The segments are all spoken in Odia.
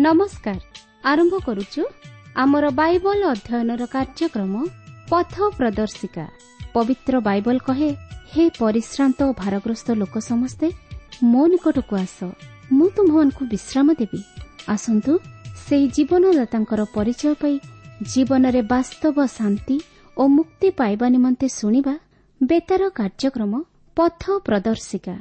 नमस्कार। आरंभ करुचु आमर बाइबल अध्ययनर कार्यक्रम पथ प्रदर्शिका। पवित्र बाइबल कहे, हे परिश्रांत और भारग्रस्त लोक समस्ते मो निकटकू आस, मु तुमको विश्राम देवी। आसंतु से जीवनदाता परिचय पाई जीवन रे वास्तव शांति और मुक्ति पाइबा निमंते सुनिबा बेतार कार्यक्रम पथ प्रदर्शिका।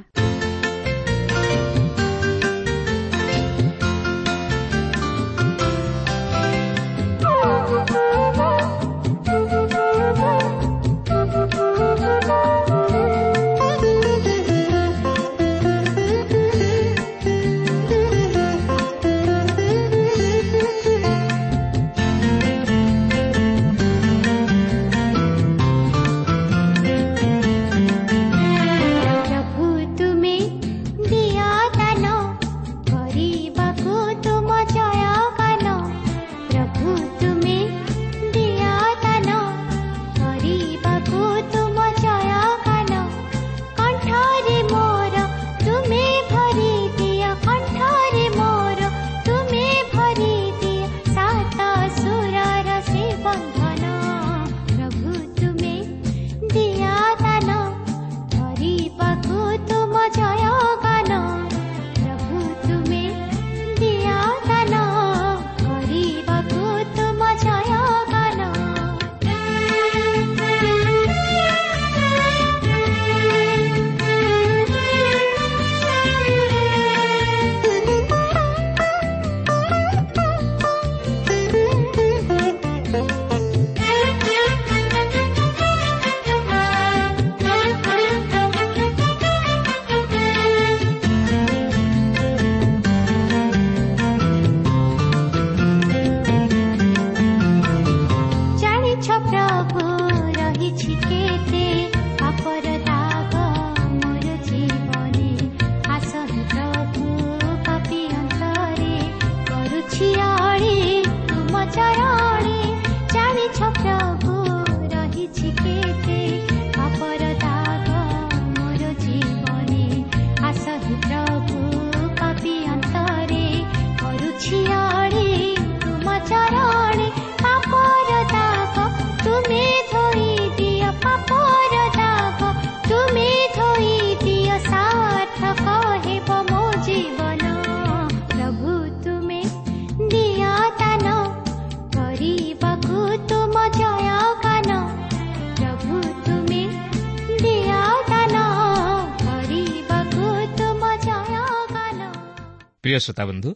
प्रिय श्रोता बंधु,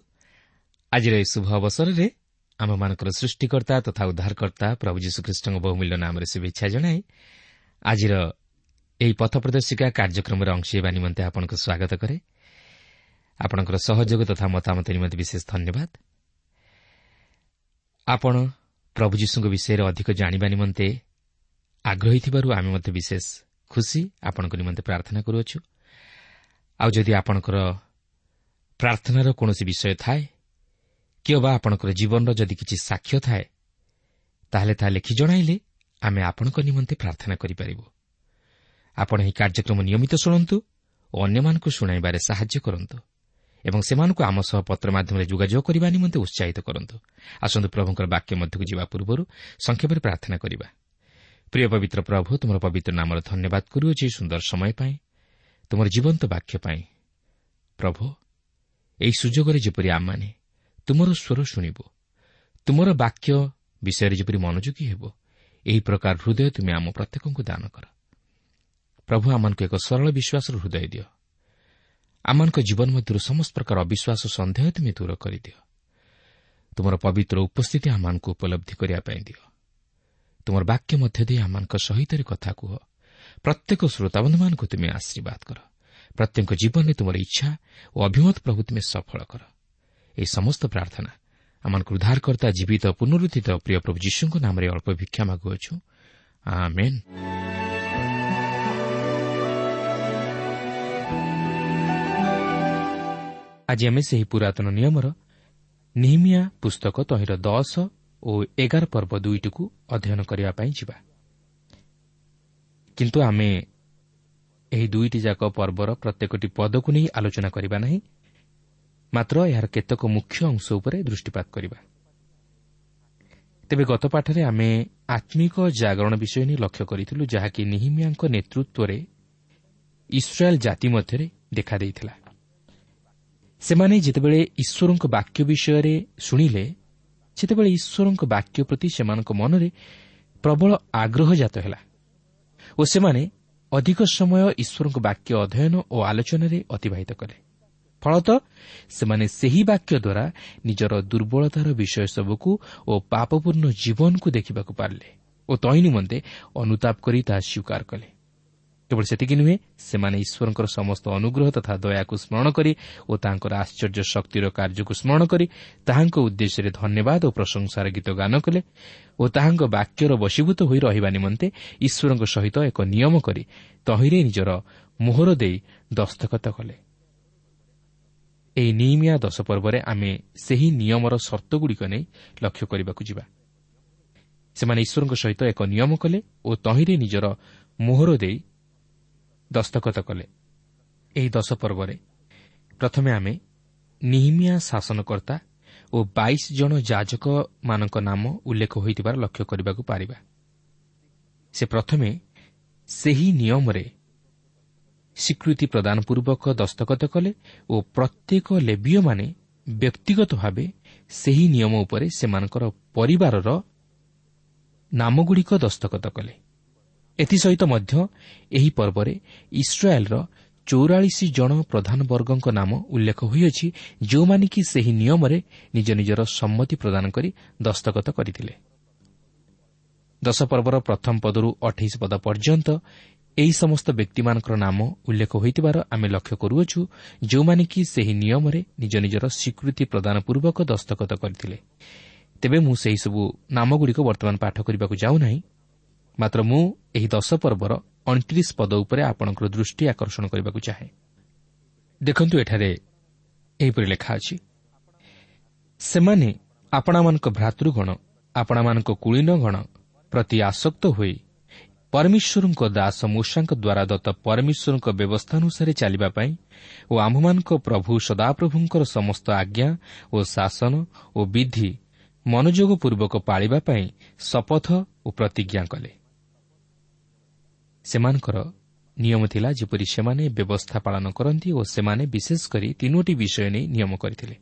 आज शुभ अवसर में आम मान सृष्टिकर्ता तथा उद्धारकर्ता प्रभु यीशुख्रीष्ट बहुमूल्य नाम शुभेच्छा जनाए आज पथ प्रदर्शिका कार्यक्रम अंश होगा निमंते आपको स्वागत करे। आपणकर सहयोग तथा मतामत निमंते विशेष धन्यवाद। आपण प्रभु यीशु विषय अधिक जानिबा निमंते आग्रही थिबारु आमे मते विशेष खुशी आपणको निमंते प्रार्थना करूछु। आ जदि आपणकर प्रार्थनार कौनसी विषय थाए कि बा आपणकर जीवन जदि किछि साक्ष्य थाए ताहले ता लिखि जणाइले आमे आपणको निमंते प्रार्थना करि परिबो। आपण एही कार्यक्रम नियमित सुनंतु और अन्य मानकु सुनाइबारे सहाय्य करंतु एवं सेमानकु आम सह पत्र माध्यमरे जोगाजोग करिबा निमंते उत्साहित करंतु। आसंतु प्रभुंकर वाक्य मध्यकु जिबा पूर्वरु संक्षेपरे प्रार्थना करिबा। प्रिय पवित्र प्रभु, तुमर पवित्र नामर धन्यवाद करूछि सुंदर समय पाए, तुमर जीवंत वाक्य पाए। प्रभु, एही सुजोगरे जेपरि आमाने तुमर स्वर शुणिबो, तुमर वाक्य विषय जेपरि मनोयोगी हेबो, एही प्रकार हृदय तुमे आम प्रत्येकଙ୍କୁ दान कर। प्रभु, आमनको एक सरल विश्वासर हृदय दियो। आमनको जीवन मध्यरु समस्त प्रकार अविश्वास सन्देह तुमे दूर करिदियो। तुमर पवित्र उपस्थिति आमनको उपलब्धि करिया पई दियो। तुमर वाक्य मध्य दे आमनको सहितरे कथा कुह। प्रत्येक श्रोताबन्धुमानको तुमे आशीर्वाद कर। प्रत्येक जीवन में तुमर इच्छा और अभिमत प्रभु तुमे सफल कर। ए समस्त प्रार्थना आमनको उद्धारकर्ता जीवित पुनरुत्थित प्रिय प्रभु यीशुको नामरे अल्प भिक्षा मागुछु, आमेन। आज आमे सेही पुरातन नियमर नेहेमिया पुस्तक तहिर 10 और 11 पर्व दुईटू अध्ययन करिया पई जिबा। किंतु आमे एही दुईटी जाक पर्वर प्रत्येकटी पद को नहीं आलोचना करिबा नहीं, ମାତ୍ର ଏହାର କେତେକ ମୁଖ୍ୟ ଅଂଶ ଉପରେ ଦୃଷ୍ଟିପାତ କରିବା। ତେବେ ଗତ ପାଠରେ ଆମେ ଆତ୍ମିକ ଜାଗରଣ ବିଷୟ ନେଇ ଲକ୍ଷ୍ୟ କରିଥିଲୁ, ଯାହାକି ନେହେମିୟାଙ୍କ ନେତୃତ୍ୱରେ ଇସ୍ରାଏଲ୍ ଜାତି ମଧ୍ୟରେ ଦେଖାଦେଇଥିଲା। ସେମାନେ ଯେତେବେଳେ ଈଶ୍ୱରଙ୍କ ବାକ୍ୟ ବିଷୟରେ ଶୁଣିଲେ, ସେତେବେଳେ ଈଶ୍ୱରଙ୍କ ବାକ୍ୟ ପ୍ରତି ସେମାନଙ୍କ ମନରେ ପ୍ରବଳ ଆଗ୍ରହ ଜାତ ହେଲା ଓ ସେମାନେ ଅଧିକ ସମୟ ଈଶ୍ୱରଙ୍କ ବାକ୍ୟ ଅଧ୍ୟୟନ ଓ ଆଲୋଚନାରେ ଅତିବାହିତ କଲେ। ଫଳତଃ ସେମାନେ ସେହି ବାକ୍ୟ ଦ୍ୱାରା ନିଜର ଦୁର୍ବଳତାର ବିଷୟ ସବୁକୁ ଓ ପାପପୂର୍ଣ୍ଣ ଜୀବନକୁ ଦେଖିବାକୁ ପାରିଲେ ଓ ତହିଁ ନିମନ୍ତେ ଅନୁତାପ କରି ତାହା ସ୍ୱୀକାର କଲେ। କେବଳ ସେତିକି ନୁହେଁ, ସେମାନେ ଈଶ୍ୱରଙ୍କର ସମସ୍ତ ଅନୁଗ୍ରହ ତଥା ଦୟାକୁ ସ୍ମରଣ କରି ଓ ତାଙ୍କର ଆଶ୍ଚର୍ଯ୍ୟ ଶକ୍ତିର କାର୍ଯ୍ୟକୁ ସ୍ମରଣ କରି ତାହାଙ୍କ ଉଦ୍ଦେଶ୍ୟରେ ଧନ୍ୟବାଦ ଓ ପ୍ରଶଂସାର ଗୀତ ଗାନ କଲେ ଓ ତାହାଙ୍କ ବାକ୍ୟର ବଶୀଭୂତ ହୋଇ ରହିବା ନିମନ୍ତେ ଈଶ୍ୱରଙ୍କ ସହିତ ଏକ ନିୟମ କରି ତହିଁରେ ନିଜର ମୋହର ଦେଇ ଦସ୍ତଖତ କଲେ। ଏହି ନେହେମିୟା 10 ପର୍ବରେ ଆମେ ସେହି ନିୟମର ସର୍ତ୍ତଗୁଡ଼ିକ ନେଇ ଲକ୍ଷ୍ୟ କରିବାକୁ ଯିବା। ସେମାନେ ଈଶ୍ୱରଙ୍କ ସହିତ ଏକ ନିୟମ କଲେ ଓ ତହିଁରେ ନିଜର ମୋହର ଦେଇ ଦସ୍ତଖତ କଲେ। ଏହି 10 ପର୍ବରେ ପ୍ରଥମେ ଆମେ ନେହେମିୟା ଶାସନକର୍ତ୍ତା ଓ 22 ଜଣ ଯାଜକମାନଙ୍କ ନାମ ଉଲ୍ଲେଖ ହୋଇଥିବାର ଲକ୍ଷ୍ୟ କରିବାକୁ ପାରିବା। ସେ ପ୍ରଥମେ ସେହି ନିୟମରେ ସ୍ୱୀକୃତି ପ୍ରଦାନ ପୂର୍ବକ ଦସ୍ତଖତ କଲେ ଓ ପ୍ରତ୍ୟେକ ଲେବୀୟମାନେ ବ୍ୟକ୍ତିଗତ ଭାବେ ସେହି ନିୟମ ଉପରେ ସେମାନଙ୍କର ପରିବାରର ନାମଗୁଡ଼ିକ ଦସ୍ତଖତ କଲେ। ଏଥିସହିତ ମଧ୍ୟ ଏହି ପର୍ବରେ ଇସ୍ରାଏଲ୍ର 44 ଜଣ ପ୍ରଧାନ ବର୍ଗଙ୍କ ନାମ ଉଲ୍ଲେଖ ହୋଇଅଛି, ଯେଉଁମାନେ କି ସେହି ନିୟମରେ ନିଜ ନିଜର ସମ୍ମତି ପ୍ରଦାନ କରି ଦସ୍ତଖତ କରିଥିଲେ। 10 ପର୍ବର ପ୍ରଥମ ପଦରୁ 28 ପଦ ପର୍ଯ୍ୟନ୍ତ ଏହି ସମସ୍ତ ବ୍ୟକ୍ତିମାନଙ୍କର ନାମ ଉଲ୍ଲେଖ ହୋଇଥିବାର ଆମେ ଲକ୍ଷ୍ୟ କରୁଅଛୁ, ଯେଉଁମାନେ କି ସେହି ନିୟମରେ ନିଜ ନିଜର ସ୍ୱୀକୃତି ପ୍ରଦାନ ପୂର୍ବକ ଦସ୍ତଖତ କରିଥିଲେ। ତେବେ ମୁଁ ସେହିସବୁ ନାମଗୁଡ଼ିକ ବର୍ତ୍ତମାନ ପାଠ କରିବାକୁ ଯାଉନାହିଁ, ମାତ୍ର ମୁଁ ଏହି 10 ପର୍ବର 29 ପଦ ଉପରେ ଆପଣଙ୍କର ଦୃଷ୍ଟି ଆକର୍ଷଣ କରିବାକୁ ଚାହେଁ। ଦେଖନ୍ତୁ, ଏଠାରେ ଏହିପରି ଲେଖା ଅଛି, ସେମାନେ ଆପଣମାନଙ୍କ ଭ୍ରାତୃଗଣ, ଆପଣମାନଙ୍କ କୁଳୀନଗଣ ପ୍ରତି ଆସକ୍ତ ହୋଇ ପରମେଶ୍ୱରଙ୍କ ଦାସ ମୂଷାଙ୍କ ଦ୍ୱାରା ଦତ୍ତ ପରମେଶ୍ୱରଙ୍କ ବ୍ୟବସ୍ଥାନୁସାରେ ଚାଲିବା ପାଇଁ ଓ ଆମ୍ଭମାନଙ୍କ ପ୍ରଭୁ ସଦାପ୍ରଭୁଙ୍କର ସମସ୍ତ ଆଜ୍ଞା ଓ ଶାସନ ଓ ବିଧି ମନୋଯୋଗପୂର୍ବକ ପାଳିବା ପାଇଁ ଶପଥ ଓ ପ୍ରତିଜ୍ଞା କଲେ। ସେମାନଙ୍କର ନିୟମ ଥିଲା ଯେପରି ସେମାନେ ବ୍ୟବସ୍ଥା ପାଳନ କରନ୍ତି ଓ ସେମାନେ ବିଶେଷ କରି 3ଟି ବିଷୟ ନେଇ ନିୟମ କରିଥିଲେ।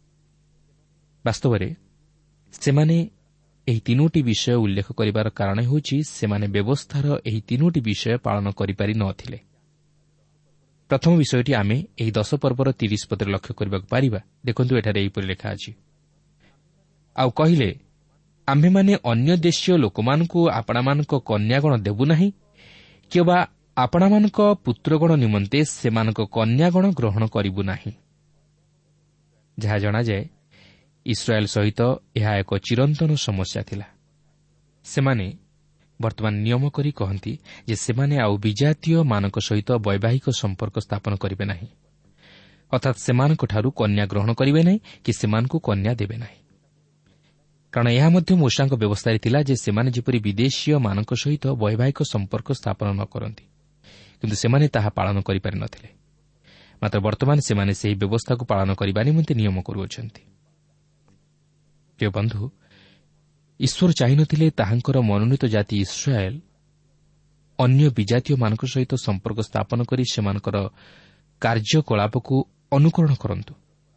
ବାସ୍ତବରେ ସେମାନେ ଏହି 3ଟି ବିଷୟ ଉଲ୍ଲେଖ କରିବାର କାରଣ ହେଉଛି ସେମାନେ ବ୍ୟବସ୍ଥାର ଏହି 3ଟି ବିଷୟ ପାଳନ କରିପାରି ନ ଥିଲେ। ପ୍ରଥମ ବିଷୟଟି ଆମେ ଏହି 10 ପର୍ବର 30 ପଦରେ ଲକ୍ଷ୍ୟ କରିବାକୁ ପାରିବା। ଦେଖନ୍ତୁ, ଏଠାରେ ଏହିପରି ଲେଖା ଅଛି, ଆଉ କହିଲେ, ଆମ୍ଭେମାନେ ଅନ୍ୟ ଦେଶୀୟ ଲୋକମାନଙ୍କୁ ଆପଣମାନଙ୍କ କନ୍ୟାଗଣ ଦେବୁ ନାହିଁ, କିମ୍ବା ଆପଣମାନଙ୍କ ପୁତ୍ରଗଣ ନିମନ୍ତେ ସେମାନଙ୍କ କନ୍ୟାଗଣ ଗ୍ରହଣ କରିବୁ ନାହିଁ। ଯାହା ଜଣାଯାଏ, ଇସ୍ରାଏଲ୍ ସହିତ ଏହା ଏକ ଚିରନ୍ତନ ସମସ୍ୟା ଥିଲା। ସେମାନେ ବର୍ତ୍ତମାନ ନିୟମ କରି କହନ୍ତି ଯେ ସେମାନେ ଆଉ ବିଜାତୀୟମାନଙ୍କ ସହିତ ବୈବାହିକ ସମ୍ପର୍କ ସ୍ଥାପନ କରିବେ ନାହିଁ, ଅର୍ଥାତ୍ ସେମାନଙ୍କଠାରୁ କନ୍ୟା ଗ୍ରହଣ କରିବେ ନାହିଁ କି ସେମାନଙ୍କୁ କନ୍ୟା ଦେବେ ନାହିଁ। କାରଣ ଏହା ମଧ୍ୟ ମୂଷାଙ୍କ ବ୍ୟବସ୍ଥାରେ ଥିଲା ଯେ ସେମାନେ ଯେପରି ବିଦେଶୀୟମାନଙ୍କ ସହିତ ବୈବାହିକ ସମ୍ପର୍କ ସ୍ଥାପନ ନ କରନ୍ତି, କିନ୍ତୁ ସେମାନେ ତାହା ପାଳନ କରିପାରି ନ ଥିଲେ। ମାତ୍ର ବର୍ତ୍ତମାନ ସେମାନେ ସେହି ବ୍ୟବସ୍ଥାକୁ ପାଳନ କରିବା ନିମନ୍ତେ ନିୟମ କରୁଅଛନ୍ତି। ପ୍ରିୟ ବନ୍ଧୁ, ଈଶ୍ୱର ଚାହିଁନଥିଲେ ତାହାଙ୍କର ମନୋନୀତ ଜାତି ଇସ୍ରାଏଲ୍ ଅନ୍ୟ ବିଜାତୀୟମାନଙ୍କ ସହିତ ସମ୍ପର୍କ ସ୍ଥାପନ କରି ସେମାନଙ୍କର କାର୍ଯ୍ୟକଳାପକୁ ଅନୁକରଣ କରନ୍ତୁ।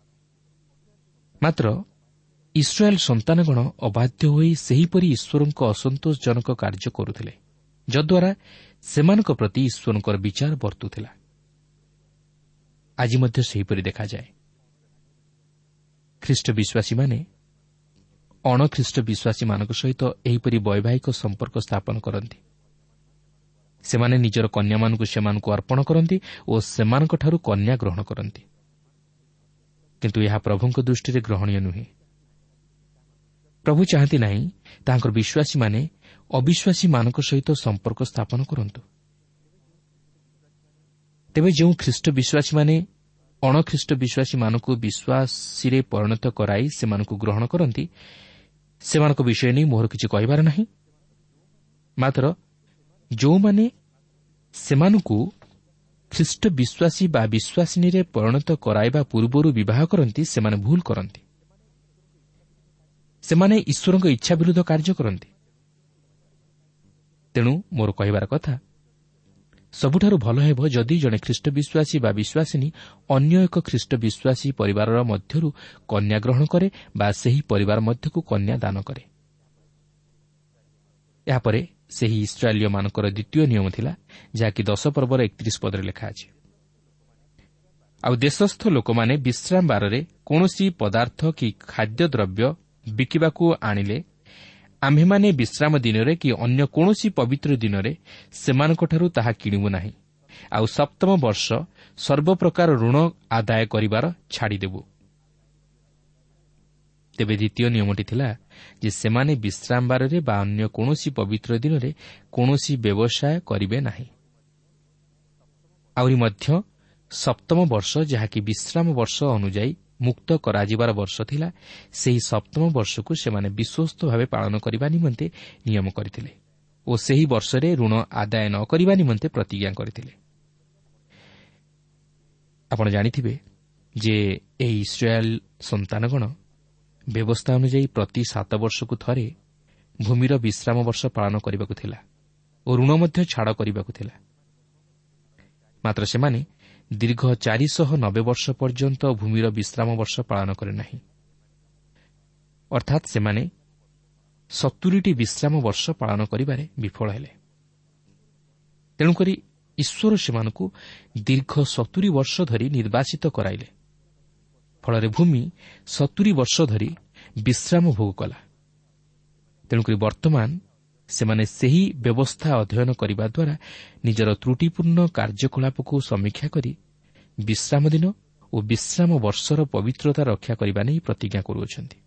ମାତ୍ର ଇସ୍ରାଏଲ୍ ସନ୍ତାନଗଣ ଅବାଧ୍ୟ ହୋଇ ସେହିପରି ଈଶ୍ୱରଙ୍କ ଅସନ୍ତୋଷଜନକ କାର୍ଯ୍ୟ କରୁଥିଲେ, ଯଦ୍ୱାରା ସେମାନଙ୍କ ପ୍ରତି ଈଶ୍ୱରଙ୍କର ବିଚାର ବର୍ତ୍ତୁଥିଲା। ଆଜି ମଧ୍ୟ ସେହିପରି ଦେଖାଯାଏ। ଖ୍ରୀଷ୍ଟ ବିଶ୍ୱାସୀମାନେ ଅଣଖ୍ରୀଷ୍ଟ ବିଶ୍ୱାସୀମାନଙ୍କ ସହିତ ଏହିପରି ବୈବାହିକ ସମ୍ପର୍କ ସ୍ଥାପନ କରନ୍ତି। ସେମାନେ ନିଜର କନ୍ୟାମାନଙ୍କୁ ସେମାନଙ୍କୁ ଅର୍ପଣ କରନ୍ତି ଓ ସେମାନଙ୍କଠାରୁ କନ୍ୟା ଗ୍ରହଣ କରନ୍ତି, କିନ୍ତୁ ଏହା ପ୍ରଭୁଙ୍କ ଦୃଷ୍ଟିରେ ଗ୍ରହଣୀୟ ନୁହେଁ। ପ୍ରଭୁ ଚାହାନ୍ତି ନାହିଁ ତାହାଙ୍କର ବିଶ୍ୱାସୀମାନେ ଅବିଶ୍ୱାସୀମାନଙ୍କ ସହିତ ସମ୍ପର୍କ ସ୍ଥାପନ କରନ୍ତୁ। ତେବେ ଯେଉଁ ଖ୍ରୀଷ୍ଟ ବିଶ୍ୱାସୀମାନେ ଅଣଖ୍ରୀଷ୍ଟ ବିଶ୍ୱାସୀମାନଙ୍କୁ ବିଶ୍ୱାସୀରେ ପରିଣତ କରାଇ ସେମାନଙ୍କୁ ଗ୍ରହଣ କରନ୍ତି, ସେମାନଙ୍କ ବିଷୟ ନେଇ ମୋର କିଛି କହିବାର ନାହିଁ। ମାତ୍ର ଯେଉଁମାନେ ସେମାନଙ୍କୁ ଖ୍ରୀଷ୍ଟ ବିଶ୍ୱାସୀ ବା ବିଶ୍ୱାସିନୀରେ ପରିଣତ କରାଇବା ପୂର୍ବରୁ ବିବାହ କରନ୍ତି, ସେମାନେ ଭୁଲ କରନ୍ତି। ସେମାନେ ଈଶ୍ୱରଙ୍କ ଇଚ୍ଛା ବିରୁଦ୍ଧ କାର୍ଯ୍ୟ କରନ୍ତି। ତେଣୁ ମୋର କହିବାର କଥା, ସବୁଠାରୁ ଭଲ ହେବ ଯଦି ଜଣେ ଖ୍ରୀଷ୍ଟ ବିଶ୍ୱାସୀ ବା ବିଶ୍ୱାସିନୀ ଅନ୍ୟ ଏକ ଖ୍ରୀଷ୍ଟ ବିଶ୍ୱାସୀ ପରିବାରର ମଧ୍ୟରୁ କନ୍ୟା ଗ୍ରହଣ କରେ ବା ସେହି ପରିବାର ମଧ୍ୟକୁ କନ୍ୟା ଦାନ କରେ। ଏହାପରେ ସେହି ଇସ୍ରାଏଲୀୟମାନଙ୍କର ଦ୍ୱିତୀୟ ନିୟମ ଥିଲା, ଯାହାକି 10 ପର୍ବର 31 ପଦରେ ଲେଖା ଅଛି। ଆଉ ଦେଶସ୍ଥ ଲୋକମାନେ ବିଶ୍ରାମ ବାରରେ କୌଣସି ପଦାର୍ଥ କି ଖାଦ୍ୟଦ୍ରବ୍ୟ ବିକିବାକୁ ଆଣିଲେ ଆମ୍ଭେମାନେ ବିଶ୍ରାମ ଦିନରେ କି ଅନ୍ୟ କୌଣସି ପବିତ୍ର ଦିନରେ ସେମାନଙ୍କଠାରୁ ତାହା କିଣିବୁ ନାହିଁ। ଆଉ 7ମ ବର୍ଷ ସର୍ବପ୍ରକାର ଋଣ ଆଦାୟ କରିବାର ଛାଡ଼ିଦେବୁ। ତେବେ ଦ୍ୱିତୀୟ ନିୟମଟି ଥିଲା ଯେ ସେମାନେ ବିଶ୍ରାମ ବାରରେ ବା ଅନ୍ୟ କୌଣସି ପବିତ୍ର ଦିନରେ କୌଣସି ବ୍ୟବସାୟ କରିବେ ନାହିଁ। ଆହୁରି ମଧ୍ୟ 7ମ ବର୍ଷ, ଯାହାକି ବିଶ୍ରାମ ବର୍ଷ ଅନୁଯାୟୀ ମୁକ୍ତ କରାଯିବାର ବର୍ଷ ଥିଲା, ସେହି 7ମ ବର୍ଷକୁ ସେମାନେ ବିଶ୍ୱସ୍ତ ଭାବେ ପାଳନ କରିବା ନିମନ୍ତେ ନିୟମ କରିଥିଲେ ଓ ସେହି ବର୍ଷରେ ଋଣ ଆଦାୟ ନ କରିବା ନିମନ୍ତେ ପ୍ରତିଜ୍ଞା କରିଥିଲେ। ଆପଣ ଜାଣିଥିବେ ଯେ ଏହି ଇସ୍ରାଏଲ ସନ୍ତାନଗଣ ବ୍ୟବସ୍ଥା ଅନୁଯାୟୀ ପ୍ରତି 7 ବର୍ଷକୁ ଥରେ ଭୂମିର ବିଶ୍ରାମ ବର୍ଷ ପାଳନ କରିବାକୁ ଥିଲା ଓ ଋଣ ମଧ୍ୟ ଛାଡ଼ କରିବାକୁ ଥିଲା। ମାତ୍ର ସେମାନେ ଦୀର୍ଘ 490 ବର୍ଷ ପର୍ଯ୍ୟନ୍ତ ଭୂମିର ବିଶ୍ରାମ ବର୍ଷ ପାଳନ କରେ ନାହିଁ। ଅର୍ଥାତ୍ ସେମାନେ 70ଟି ବିଶ୍ରାମ ବର୍ଷ ପାଳନ କରିବାରେ ବିଫଳ ହେଲେ। ତେଣୁକରି ଈଶ୍ୱର ସେମାନଙ୍କୁ ଦୀର୍ଘ 70 ବର୍ଷ ଧରି ନିର୍ବାସିତ କରାଇଲେ। ଫଳରେ ଭୂମି 70 ବର୍ଷ ଧରି ବିଶ୍ରାମ ଭୋଗ କଲା। ତେଣୁକରି ବର୍ତ୍ତମାନ ସେମାନେ ସେହି ବ୍ୟବସ୍ଥା ଅଧ୍ୟୟନ କରିବା ଦ୍ୱାରା ନିଜର ତ୍ରୁଟିପୂର୍ଣ୍ଣ କାର୍ଯ୍ୟକଳାପକୁ ସମୀକ୍ଷା କରି ବିଶ୍ରାମ ଦିନ ଓ ବିଶ୍ରାମ ବର୍ଷର ପବିତ୍ରତା ରକ୍ଷା କରିବା ନେଇ ପ୍ରତିଜ୍ଞା କରୁଅଛନ୍ତି।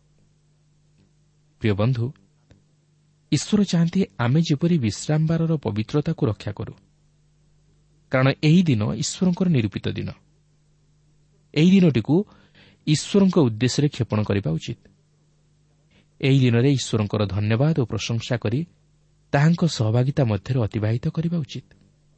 ପ୍ରିୟ ବନ୍ଧୁ, ଈଶ୍ୱର ଚାହାନ୍ତି ଆମେ ଯେପରି ବିଶ୍ରାମ ବାରର ପବିତ୍ରତାକୁ ରକ୍ଷା କରୁ, କାରଣ ଏହି ଦିନ ଈଶ୍ୱରଙ୍କର ନିରୂପିତ ଦିନ। ଏହି ଦିନଟିକୁ ଈଶ୍ୱରଙ୍କ ଉଦ୍ଦେଶ୍ୟରେ କ୍ଷେପଣ କରିବା ଉଚିତ। ଏହି ଦିନରେ ଈଶ୍ୱରଙ୍କର ଧନ୍ୟବାଦ ଓ ପ୍ରଶଂସା କରି ତାହାଙ୍କ ସହଭାଗିତା ମଧ୍ୟରେ ଅତିବାହିତ କରିବା ଉଚିତ।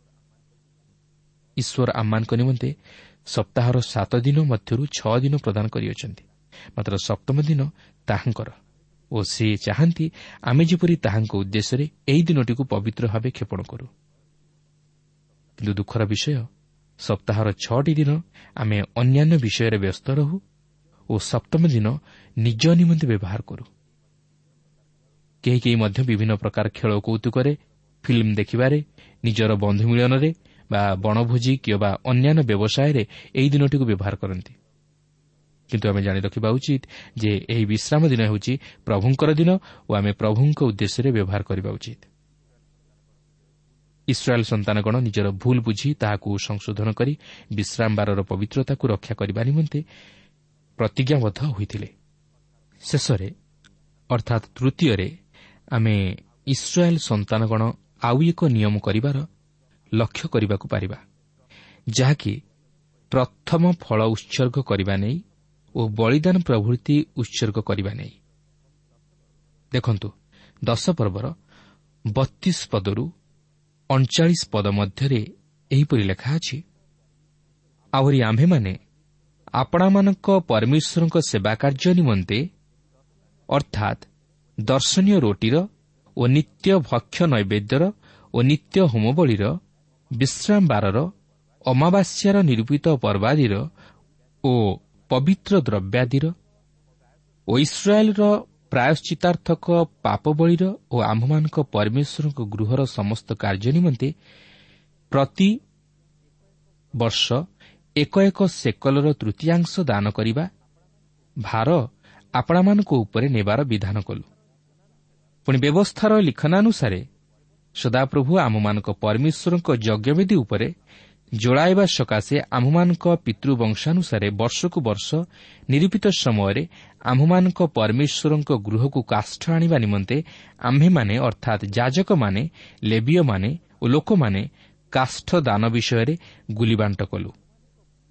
ଈଶ୍ୱର ଆମମାନଙ୍କ ନିମନ୍ତେ ସପ୍ତାହର 7 ଦିନ ମଧ୍ୟରୁ 6 ଦିନ ପ୍ରଦାନ କରିଅଛନ୍ତି, ମାତ୍ର 7ମ ଦିନ ତାହାଙ୍କର ଓ ସେ ଚାହାନ୍ତି ଆମେ ଯେପରି ତାହାଙ୍କ ଉଦ୍ଦେଶ୍ୟରେ ଏହି ଦିନଟିକୁ ପବିତ୍ର ଭାବେ କ୍ଷେପଣ କରୁ। କିନ୍ତୁ ଦୁଃଖର ବିଷୟ, ସପ୍ତାହର 6ଟି ଦିନ ଆମେ ଅନ୍ୟାନ୍ୟ ବିଷୟରେ ବ୍ୟସ୍ତ ରହୁ ଓ 7ମ ଦିନ ନିଜ ନିମନ୍ତେ ବ୍ୟବହାର କରୁ। କେହି କେହି ମଧ୍ୟ ବିଭିନ୍ନ ପ୍ରକାର ଖେଳ କୌତୁକରେ, ଫିଲ୍ମ ଦେଖିବାରେ, ନିଜର ବନ୍ଧୁ ମିଳନରେ ବା ବଣଭୋଜି କିମ୍ବା ଅନ୍ୟାନ୍ୟ ବ୍ୟବସାୟରେ ଏହି ଦିନଟିକୁ ବ୍ୟବହାର କରନ୍ତି। କିନ୍ତୁ ଆମେ ଜାଣି ରଖିବା ଉଚିତ ଯେ ଏହି ବିଶ୍ରାମ ଦିନ ହେଉଛି ପ୍ରଭୁଙ୍କର ଦିନ ଓ ଆମେ ପ୍ରଭୁଙ୍କ ଉଦ୍ଦେଶ୍ୟରେ ବ୍ୟବହାର କରିବା ଉଚିତ। ଇସ୍ରାଏଲ ସନ୍ତାନଗଣ ନିଜର ଭୁଲ ବୁଝି ତାହାକୁ ସଂଶୋଧନ କରି ବିଶ୍ରାମ ବାରର ପବିତ୍ରତାକୁ ରକ୍ଷା କରିବା ନିମନ୍ତେ ପ୍ରତିଜ୍ଞାବଦ୍ଧ ହୋଇଥିଲେ। ଶେଷରେ ଅର୍ଥାତ୍ ତୃତୀୟରେ ଆମେ ଇସ୍ରାଏଲ ସନ୍ତାନଗଣ ଆଉ ଏକ ନିୟମ କରିବାର ଲକ୍ଷ୍ୟ କରିବାକୁ ପାରିବା, ଯାହାକି ପ୍ରଥମ ଫଳ ଉତ୍ସର୍ଗ କରିବା ନେଇ ଓ ବଳିଦାନ ପ୍ରଭୃତି ଉତ୍ସର୍ଗ କରିବା ନେଇ। ଦେଖନ୍ତୁ, 10 ପର୍ବର 32 ପଦରୁ 39 ପଦ ମଧ୍ୟରେ ଏହିପରି ଲେଖା ଅଛି, ଆହୁରି ଆମ୍ଭେମାନେ ଆପଣମାନଙ୍କ ପରମେଶ୍ୱରଙ୍କ ସେବା କାର୍ଯ୍ୟ ନିମନ୍ତେ ଅର୍ଥାତ୍ ଦର୍ଶନୀୟ ରୋଟିର ଓ ନିତ୍ୟ ଭକ୍ଷ୍ୟ ନୈବେଦ୍ୟର ଓ ନିତ୍ୟ ହୋମବଳିର, ବିଶ୍ରାମ ବାରର, ଅମାବାସ୍ୟାର ନିରୂପିତ ପର୍ବାଦିର ଓ ପବିତ୍ର ଦ୍ରବ୍ୟାଦିର ଓ ଇସ୍ରାଏଲର ପ୍ରାୟଶ୍ଚିତାର୍ଥକ ପାପବଳିର ଓ ଆମ୍ଭମାନଙ୍କ ପରମେଶ୍ୱରଙ୍କ ଗୃହର ସମସ୍ତ କାର୍ଯ୍ୟ ନିମନ୍ତେ ପ୍ରତି ବର୍ଷ 1 ସେକଲର ତୃତୀୟାଂଶ ଦାନ କରିବା ଭାର ଆପଣମାନଙ୍କ ଉପରେ ନେବାର ବିଧାନ କଲୁ। ପୁଣି ବ୍ୟବସ୍ଥାର ଲିଖନାନୁସାରେ ସଦାପ୍ରଭୁ ଆମମାନଙ୍କ ପରମେଶ୍ୱରଙ୍କ ଯଜ୍ଞବେଦୀ ଉପରେ ଜଳାଇବା ସକାଶେ ଆମ୍ଭମାନଙ୍କ ପିତୃବଂଶାନୁସାରେ ବର୍ଷକୁ ବର୍ଷ ନିରୂପିତ ସମୟରେ ଆମ୍ଭମାନଙ୍କ ପରମେଶ୍ୱରଙ୍କ ଗୃହକୁ କାଷ୍ଠ ଆଣିବା ନିମନ୍ତେ ଆମ୍ଭେମାନେ ଅର୍ଥାତ୍ ଯାଜକମାନେ, ଲେବୀୟମାନେ ଓ ଲୋକମାନେ କାଷ୍ଠ ଦାନ ବିଷୟରେ ଗୁଲିବାଣ୍ଟ କଲୁ।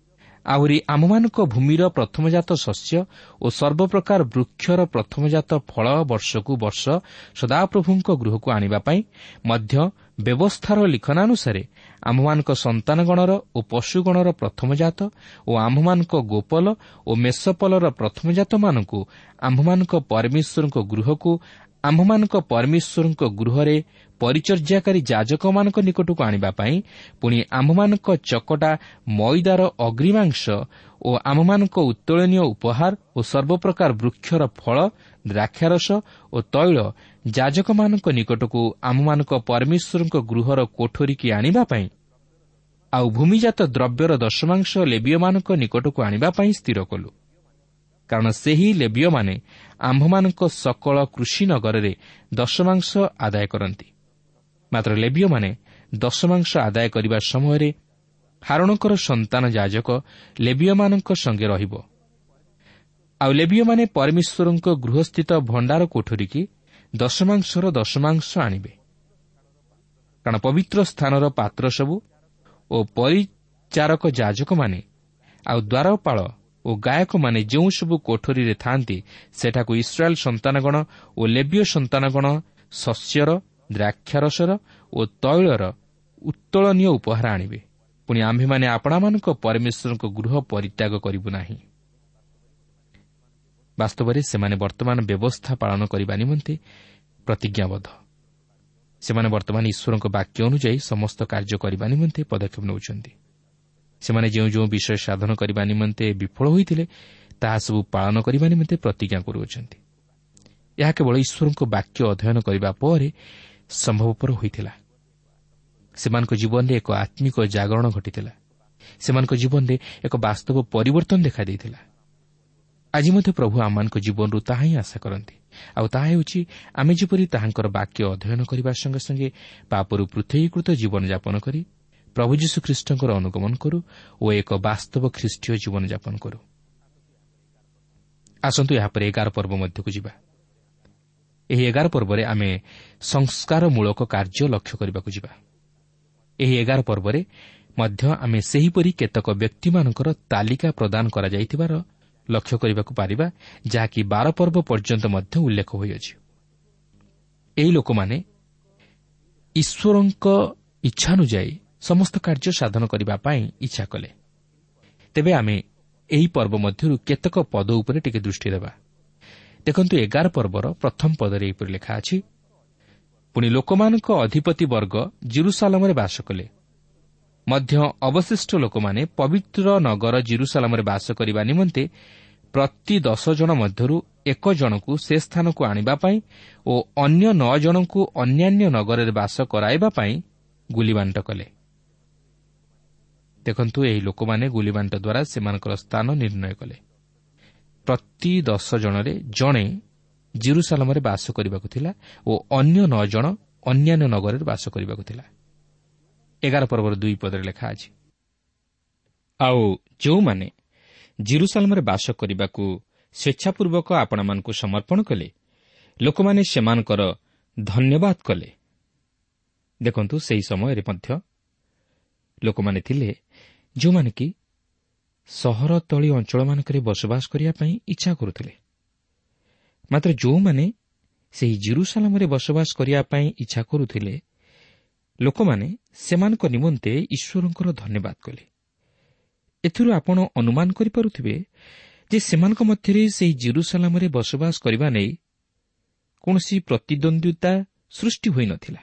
ଆହୁରି ଆମମାନଙ୍କ ଭୂମିର ପ୍ରଥମଜାତ ଶସ୍ୟ ଓ ସର୍ବପ୍ରକାର ବୃକ୍ଷର ପ୍ରଥମଜାତ ଫଳ ବର୍ଷକୁ ବର୍ଷ ସଦାପ୍ରଭୁଙ୍କ ଗୃହକୁ ଆଣିବା ପାଇଁ ମଧ୍ୟ ବ୍ୟବସ୍ଥାର ଲିଖନାନୁସାରେ ଆମ୍ଭମାନଙ୍କ ସନ୍ତାନଗଣର ଓ ପଶୁଗଣର ପ୍ରଥମଜାତ ଓ ଆମ୍ଭମାନଙ୍କ ଗୋପଲ ଓ ମେଷପଲର ପ୍ରଥମଜାତମାନଙ୍କୁ ଆମ୍ଭମାନଙ୍କ ପରମେଶ୍ୱରଙ୍କ ଗୃହକୁ ଆମ୍ଭମାନଙ୍କ ପରମେଶ୍ୱରଙ୍କ ଗୃହରେ ପରିଚର୍ଯ୍ୟାକାରୀ ଯାଜକମାନଙ୍କ ନିକଟକୁ ଆଣିବା ପାଇଁ ପୁଣି ଆମ୍ଭମାନଙ୍କ ଚକଟା ମଇଦାର ଅଗ୍ରିମାଂଶ ଓ ଆମମାନଙ୍କ ଉତ୍ତୋଳନୀୟ ଉପହାର ଓ ସର୍ବପ୍ରକାର ବୃକ୍ଷର ଫଳ ଦ୍ରାକ୍ଷାରସ ଓ ତୈଳ ଯାଜକମାନଙ୍କ ନିକଟକୁ ଆମମାନଙ୍କ ପରମେଶ୍ୱରଙ୍କ ଗୃହର କୋଠରୀକି ଆଣିବା ପାଇଁ ଆଉ ଭୂମିଜାତ ଦ୍ରବ୍ୟର ଦଶମାଂଶ ଲେବୀୟମାନଙ୍କ ନିକଟକୁ ଆଣିବା ପାଇଁ ସ୍ଥିର କଲୁ। କାରଣ ସେହି ଲେବୀୟମାନେ ଆମ୍ଭମାନଙ୍କ ସକଳ କୃଷିନଗରରେ ଦଶମାଂଶ ଆଦାୟ କରନ୍ତି। ମାତ୍ର ଲେବୀୟମାନେ ଦଶମାଂଶ ଆଦାୟ କରିବା ସମୟରେ ହାରଣଙ୍କର ସନ୍ତାନ ଯାଜକ ଲେବୀୟମାନଙ୍କ ସଙ୍ଗେ ରହିବ। ଆଉ ଲେବୀୟମାନେ ପରମେଶ୍ୱରଙ୍କ ଗୃହସ୍ଥିତ ଭଣ୍ଡାର କୋଠରୀକି ଦଶମାଂଶର ଦଶମାଂଶ ଆଣିବେ। କାରଣ ପବିତ୍ର ସ୍ଥାନର ପାତ୍ର ସବୁ ଓ ପରିଚାରକ ଯାଜକମାନେ ଆଉ ଦ୍ୱାରପାଳ ଓ ଗାୟକମାନେ ଯେଉଁ ସବୁ କୋଠରୀରେ ଥାନ୍ତି ସେଠାକୁ ଇସ୍ରାଏଲ୍ ସନ୍ତାନଗଣ ଓ ଲେବୀୟ ସନ୍ତାନଗଣ ଶସ୍ୟର ଦ୍ରାକ୍ଷାରସର ଓ ତୈଳର ଉତ୍ତୋଳନୀୟ ଉପହାର ଆଣିବେ। ପୁଣି ଆମ୍ଭେମାନେ ଆପଣାମାନଙ୍କ ପରମେଶ୍ୱରଙ୍କ ଗୃହ ପରିତ୍ୟାଗ କରିବୁ ନାହିଁ। ବାସ୍ତବରେ ସେମାନେ ବର୍ତ୍ତମାନ ବ୍ୟବସ୍ଥା ପାଳନ କରିବା ନିମନ୍ତେ ପ୍ରତିଜ୍ଞାବଦ୍ଧ। ସେମାନେ ବର୍ତ୍ତମାନ ଈଶ୍ୱରଙ୍କ ବାକ୍ୟ ଅନୁଯାୟୀ ସମସ୍ତ କାର୍ଯ୍ୟ କରିବା ନିମନ୍ତେ ପଦକ୍ଷେପ ନେଉଛନ୍ତି। ସେମାନେ ଯେଉଁ ଯେଉଁ ବିଷୟ ସାଧନ କରିବା ନିମନ୍ତେ ବିଫଳ ହୋଇଥିଲେ ତାହା ସବୁ ପାଳନ କରିବା ନିମନ୍ତେ ପ୍ରତିଜ୍ଞା କରୁଅଛନ୍ତି। ଏହା କେବଳ ଈଶ୍ୱରଙ୍କ ବାକ୍ୟ ଅଧ୍ୟୟନ କରିବା ପରେ ସମ୍ଭବପର ହୋଇଥିଲା। ସେମାନଙ୍କ ଜୀବନରେ ଏକ ଆତ୍ମିକ ଜାଗରଣ ଘଟିଥିଲା। ସେମାନଙ୍କ ଜୀବନରେ ଏକ ବାସ୍ତବ ପରିବର୍ତ୍ତନ ଦେଖାଦେଇଥିଲା। ଆଜି ମଧ୍ୟ ପ୍ରଭୁ ଆମମାନଙ୍କ ଜୀବନରୁ ତାହା ହିଁ ଆଶା କରନ୍ତି। ଆଉ ତାହା ହେଉଛି ଆମେ ଯେପରି ତାହାଙ୍କର ବାକ୍ୟ ଅଧ୍ୟୟନ କରିବା ସଙ୍ଗେ ସଙ୍ଗେ ପାପରୁ ପୃଥକୀକୃତ ଜୀବନଯାପନ କରି ପ୍ରଭୁ ଯୀଶୁଖ୍ରୀଷ୍ଟଙ୍କର ଅନୁଗମନ କରୁ ଓ ଏକ ବାସ୍ତବ ଖ୍ରୀଷ୍ଟୀୟ ଜୀବନଯାପନ କରୁ। ଆସନ୍ତୁ ଏହାପରେ 11 ପର୍ବ ମଧ୍ୟକୁ ଯିବା। ଏହି 11 ପର୍ବରେ ଆମେ ସଂସ୍କାରମୂଳକ କାର୍ଯ୍ୟ ଲକ୍ଷ୍ୟ କରିବାକୁ ଯିବା। ଏହି 11 ପର୍ବରେ ମଧ୍ୟ ଆମେ ସେହିପରି କେତେକ ବ୍ୟକ୍ତିମାନଙ୍କର ତାଲିକା ପ୍ରଦାନ କରାଯାଇଥିବାର ଲକ୍ଷ୍ୟ କରିବାକୁ ପାରିବା, ଯାହାକି 12 ପର୍ବ ପର୍ଯ୍ୟନ୍ତ ମଧ୍ୟ ଉଲ୍ଲେଖ ହୋଇଅଛି। ଏହି ଲୋକମାନେ ଈଶ୍ୱରଙ୍କ ଇଚ୍ଛାନୁଯାୟୀ ସମସ୍ତ କାର୍ଯ୍ୟ ସାଧନ କରିବା ପାଇଁ ଇଚ୍ଛା କଲେ। ତେବେ ଆମେ ଏହି ପର୍ବ ମଧ୍ୟରୁ କେତେକ ପଦ ଉପରେ ଟିକେ ଦୃଷ୍ଟି ଦେବା। ଦେଖନ୍ତୁ 11 ପର୍ବର ପ୍ରଥମ ପଦରେ ଏହିପରି ଲେଖା ଅଛି, ପୁଣି ଲୋକମାନଙ୍କ ଅଧିପତି ବର୍ଗ ଜିରୁସାଲମରେ ବାସ କଲେ। ମଧ୍ୟ ଅବଶିଷ୍ଟ ଲୋକମାନେ ପବିତ୍ର ନଗର ଜିରୁସାଲମରେ ବାସ କରିବା ନିମନ୍ତେ ପ୍ରତି 10 ଜଣ ମଧ୍ୟରୁ 1 ଜଣକୁ ସେ ସ୍ଥାନକୁ ଆଣିବା ପାଇଁ ଓ ଅନ୍ୟ 9 ଜଣଙ୍କୁ ଅନ୍ୟାନ୍ୟ ନଗରରେ ବାସ କରାଇବା ପାଇଁ ଗୁଲିବାଣ୍ଟ କଲେ। ଦେଖନ୍ତୁ, ଏହି ଲୋକମାନେ ଗୁଲିବାଣ୍ଟ ଦ୍ୱାରା ସେମାନଙ୍କର ସ୍ଥାନ ନିର୍ଣ୍ଣୟ କଲେ। ପ୍ରତି 10 ଜଣରେ ଜଣେ ଜିରୁସାଲମରେ ବାସ କରିବାକୁ ଥିଲା ଓ ଅନ୍ୟ 9 ଜଣ ଅନ୍ୟାନ୍ୟ ନଗରରେ ବାସ କରିବାକୁ ଥିଲା। 11 ପର୍ବର 2 ପଦରେ ଲେଖା ଅଛି, ଆଉ ଯେଉଁମାନେ ଜିରୁସାଲମରେ ବାସ କରିବାକୁ ସ୍ୱେଚ୍ଛାପୂର୍ବକ ଆପଣମାନଙ୍କୁ ସମର୍ପଣ କଲେ, ଲୋକମାନେ ସେମାନଙ୍କର ଧନ୍ୟବାଦ କଲେ। ଦେଖନ୍ତୁ, ସେହି ସମୟରେ ମଧ୍ୟ ଲୋକମାନେ ଥିଲେ ଯେଉଁମାନେ କି ସହର ତଳି ଅଞ୍ଚଳମାନଙ୍କରେ ବସବାସ କରିବା ପାଇଁ ଇଚ୍ଛା କରୁଥିଲେ। ମାତ୍ର ଯେଉଁମାନେ ସେହି ଜିରୁସାଲମରେ ବସବାସ କରିବା ପାଇଁ ଇଚ୍ଛା କରୁଥିଲେ, ଲୋକମାନେ ସେମାନଙ୍କ ନିମନ୍ତେ ଈଶ୍ୱରଙ୍କର ଧନ୍ୟବାଦ କଲେ। ଏଥିରୁ ଆପଣ ଅନୁମାନ କରିପାରୁଥିବେ ଯେ ସେମାନଙ୍କ ମଧ୍ୟରେ ସେହି ଜିରୁସାଲମରେ ବସବାସ କରିବା ନେଇ କୌଣସି ପ୍ରତିଦ୍ୱନ୍ଦ୍ୱିତା ସୃଷ୍ଟି ହୋଇନଥିଲା।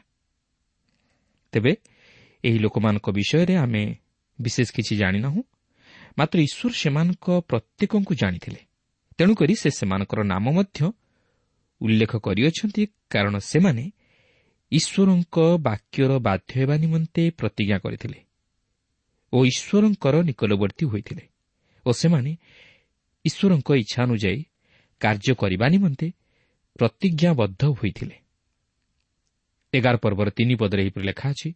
ତେବେ ଏହି ଲୋକମାନଙ୍କ ବିଷୟରେ ଆମେ ବିଶେଷ କିଛି ଜାଣିନାହୁଁ। ମାତ୍ର ଈଶ୍ୱର ସେମାନଙ୍କ ପ୍ରତ୍ୟେକଙ୍କୁ ଜାଣିଥିଲେ। ତେଣୁକରି ସେ ସେମାନଙ୍କର ନାମ ମଧ୍ୟ ଉଲ୍ଲେଖ କରିଅଛନ୍ତି, କାରଣ ସେମାନେ ଈଶ୍ୱରଙ୍କ ବାକ୍ୟର ବାଧ୍ୟ ହେବା ନିମନ୍ତେ ପ୍ରତିଜ୍ଞା କରିଥିଲେ ଓ ଈଶ୍ୱରଙ୍କର ନିକଟବର୍ତ୍ତୀ ହୋଇଥିଲେ ଓ ସେମାନେ ଈଶ୍ୱରଙ୍କ ଇଚ୍ଛାନୁଯାୟୀ କାର୍ଯ୍ୟ କରିବା ନିମନ୍ତେ ପ୍ରତିଜ୍ଞାବଦ୍ଧ ହୋଇଥିଲେ। 11 ପର୍ବର 3 ପଦରେ ଏହିପରି ଲେଖା ଅଛି,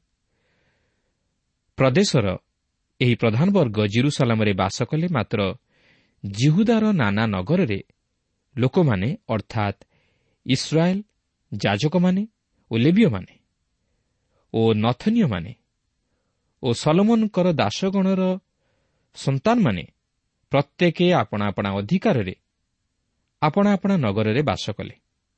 ପ୍ରଦେଶର ଏହି ପ୍ରଧାନ ବର୍ଗ ଜିରୁସାଲମରେ ବାସ କଲେ। ମାତ୍ର ଜିହୁଦାର ନାନା ନଗରରେ ଲୋକମାନେ ଅର୍ଥାତ୍ ଇସ୍ରାଏଲ୍ ଯାଜକମାନେ ଓ ଲେବୀୟମାନେ ଓ ନଥନୀୟମାନେ ଓ ସଲୋମନଙ୍କର ଦାସଗଣର ସନ୍ତାନମାନେ ପ୍ରତ୍ୟେକେ ଆପଣା ଆପଣା ଅଧିକାରରେ ଆପଣା ଆପଣା ନଗରରେ ବାସ କଲେ।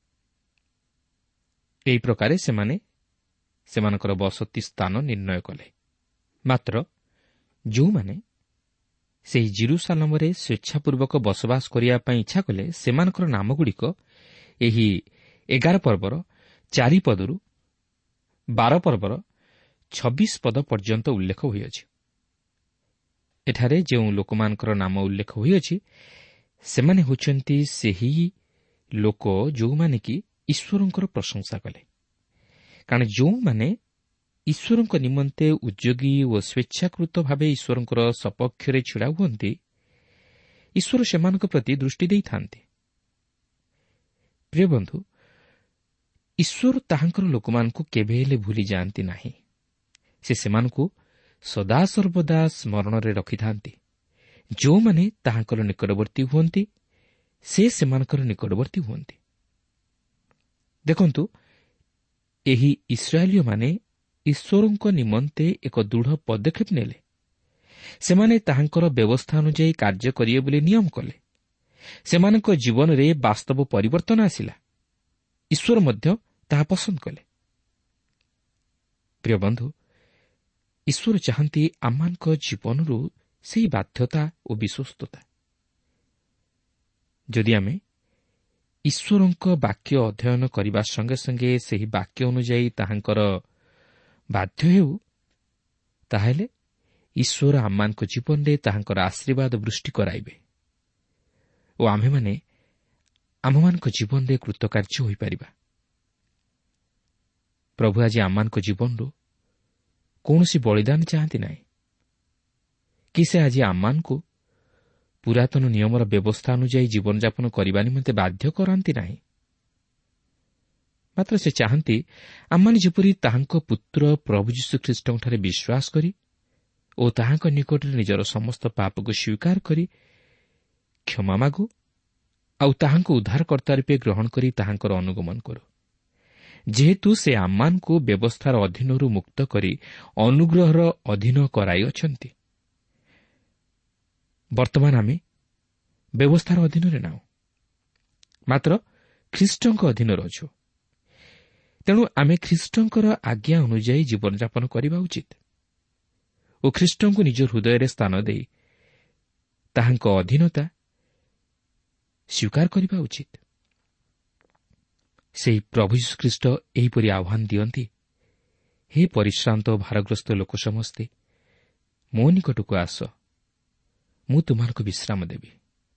ଏହି ପ୍ରକାରେ ସେମାନେ ସେମାନଙ୍କର ବସତି ସ୍ଥାନ ନିର୍ଣ୍ଣୟ କଲେ। ମାତ୍ର ଯେଉଁମାନେ ସେହି ଜେରୁସାଲମରେ ସ୍ୱେଚ୍ଛାପୂର୍ବକ ବସବାସ କରିବା ପାଇଁ ଇଚ୍ଛା କଲେ, ସେମାନଙ୍କର ନାମଗୁଡ଼ିକ ଏହି 11 ପର୍ବର 4 ପଦରୁ 12 ପର୍ବର 26 ପଦ ପର୍ଯ୍ୟନ୍ତ ଉଲ୍ଲେଖ ହୋଇଅଛି। ଏଠାରେ ଯେଉଁ ଲୋକମାନଙ୍କର ନାମ ଉଲ୍ଲେଖ ହୋଇଅଛି, ସେମାନେ ହେଉଛନ୍ତି ସେହି ଲୋକ ଯେଉଁମାନେ କି ଈଶ୍ୱରଙ୍କର ପ୍ରଶଂସା କଲେ। କାରଣ ଯେଉଁମାନେ ଈଶ୍ୱରଙ୍କ ନିମନ୍ତେ ଉଦ୍ୟୋଗୀ ଓ ସ୍ୱେଚ୍ଛାକୃତ ଭାବେ ଈଶ୍ୱରଙ୍କର ସପକ୍ଷରେ ଛିଡ଼ା ହୁଅନ୍ତି, ଈଶ୍ୱର ସେମାନଙ୍କ ପ୍ରତି ଦୃଷ୍ଟି ଦେଇଥାନ୍ତି। ପ୍ରିୟ ବନ୍ଧୁ, ଈଶ୍ୱର ତାହାଙ୍କର ଲୋକମାନଙ୍କୁ କେବେ ହେଲେ ଭୁଲି ଯାଆନ୍ତି ନାହିଁ। ସେ ସେମାନଙ୍କୁ ସଦାସର୍ବଦା ସ୍ମରଣରେ ରଖିଥାନ୍ତି। ଯେଉଁମାନେ ତାହାଙ୍କର ନିକଟବର୍ତ୍ତୀ ହୁଅନ୍ତି, ସେ ସେମାନଙ୍କର ନିକଟବର୍ତ୍ତୀ ହୁଅନ୍ତି। ଦେଖନ୍ତୁ, ଏହି ଇସ୍ରାଏଲୀୟମାନେ ଈଶ୍ୱରଙ୍କ ନିମନ୍ତେ ଏକ ଦୃଢ଼ ପଦକ୍ଷେପ ନେଲେ। ସେମାନେ ତାହାଙ୍କର ବ୍ୟବସ୍ଥା ଅନୁଯାୟୀ କାର୍ଯ୍ୟ କରିବେ ବୋଲି ନିୟମ କଲେ। ସେମାନଙ୍କ ଜୀବନରେ ବାସ୍ତବ ପରିବର୍ତ୍ତନ ଆସିଲା। ଈଶ୍ୱର ମଧ୍ୟ ତାହା ପସନ୍ଦ କଲେ। ପ୍ରିୟ ବନ୍ଧୁ, ଈଶ୍ୱର ଚାହାନ୍ତି ଆମମାନଙ୍କ ଜୀବନରୁ ସେହି ବାଧ୍ୟତା ଓ ବିଶ୍ୱସ୍ତତା। ଯଦି ଆମେ ଈଶ୍ୱରଙ୍କ ବାକ୍ୟ ଅଧ୍ୟୟନ କରିବା ସଙ୍ଗେ ସଙ୍ଗେ ସେହି ବାକ୍ୟ ଅନୁଯାୟୀ ତାହାଙ୍କର ବାଧ୍ୟ ହେଉ, ତାହେଲେ ଈଶ୍ୱର ଆମମାନଙ୍କ ଜୀବନରେ ତାହାଙ୍କର ଆଶୀର୍ବାଦ ବୃଷ୍ଟି କରାଇବେ ଓ ଆମ୍ଭେମାନେ ଆମମାନଙ୍କ ଜୀବନରେ କୃତକାର୍ଯ୍ୟ ହୋଇପାରିବା। ପ୍ରଭୁ ଆଜି ଆମମାନଙ୍କ ଜୀବନରୁ କୌଣସି ବଳିଦାନ ଚାହାନ୍ତି ନାହିଁ କି ସେ ଆଜି ଆମମାନଙ୍କୁ ପୁରାତନ ନିୟମର ବ୍ୟବସ୍ଥା ଅନୁଯାୟୀ ଜୀବନଯାପନ କରିବା ନିମନ୍ତେ ବାଧ୍ୟ କରାନ୍ତି ନାହିଁ। ମାତ୍ର ସେ ଚାହାନ୍ତି ଆମମାନେ ଯେପରି ତାହାଙ୍କ ପୁତ୍ର ପ୍ରଭୁ ଯୀଶୁଖ୍ରୀଷ୍ଟଙ୍କଠାରେ ବିଶ୍ୱାସ କରି ଓ ତାହାଙ୍କ ନିକଟରେ ନିଜର ସମସ୍ତ ପାପକୁ ସ୍ୱୀକାର କରି କ୍ଷମା ମାଗୁ, ଆଉ ତାହାଙ୍କୁ ଉଦ୍ଧାରକର୍ତ୍ତା ରୂପେ ଗ୍ରହଣ କରି ତାହାଙ୍କର ଅନୁଗମନ କରୁ। ଯେହେତୁ ସେ ଆମମାନଙ୍କୁ ବ୍ୟବସ୍ଥାର ଅଧୀନରୁ ମୁକ୍ତ କରି ଅନୁଗ୍ରହର ଅଧୀନ କରାଇଅଛନ୍ତି, ବର୍ତ୍ତମାନ ଆମେ ବ୍ୟବସ୍ଥାର ଅଧୀନରେ ନାହୁଁ, ମାତ୍ର ଖ୍ରୀଷ୍ଟଙ୍କ ଅଧୀନରେ ଅଛୁ। ତେଣୁ ଆମେ ଖ୍ରୀଷ୍ଟଙ୍କର ଆଜ୍ଞା ଅନୁଯାୟୀ ଜୀବନଯାପନ କରିବା ଉଚିତ ଓ ଖ୍ରୀଷ୍ଟଙ୍କୁ ନିଜ ହୃଦୟରେ ସ୍ଥାନ ଦେଇ ତାହାଙ୍କ ଅଧୀନତା ସ୍ୱୀକାର କରିବା ଉଚିତ। ସେହି ପ୍ରଭୁ ଯୀଶୁଖ୍ରୀଷ୍ଟ ଏହିପରି ଆହ୍ୱାନ ଦିଅନ୍ତି, ହେ ପରିଶ୍ରାନ୍ତ ଭାରଗ୍ରସ୍ତ ଲୋକ ସମସ୍ତେ, ମୋ ନିକଟକୁ ଆସ, ମୁଁ ତୁମମାନଙ୍କୁ ବିଶ୍ରାମ ଦେବି।